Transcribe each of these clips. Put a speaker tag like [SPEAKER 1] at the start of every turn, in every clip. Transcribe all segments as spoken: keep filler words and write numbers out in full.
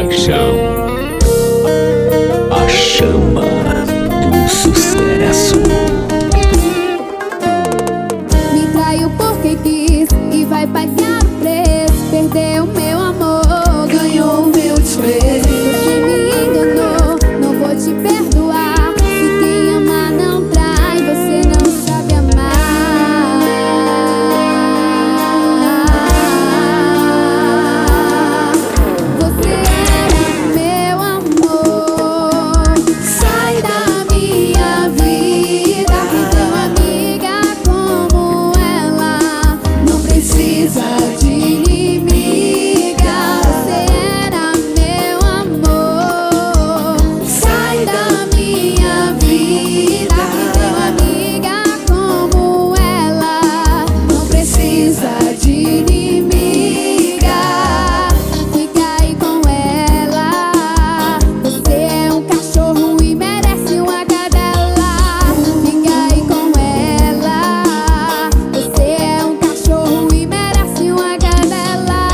[SPEAKER 1] paixão, a chama do sucesso.
[SPEAKER 2] Me traiu porque quis e vai pagar o preço. Perdeu meu amor,
[SPEAKER 3] ganhou meu desprezo.
[SPEAKER 2] você me enganou, não vou te perdoar. Se quem ama não trai, você não sabe amar. Você era meu amor, sai da minha vida. Me deu amiga como ela, não precisa de inimiga. Você era meu amor, sai da minha vida. Me deu amiga como ela, não precisa de inimiga. Fica aí com ela, você é um cachorro e merece uma cadela. Fica aí com ela, você é um cachorro e merece uma cadela.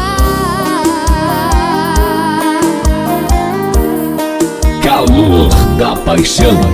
[SPEAKER 1] Calor da paixão.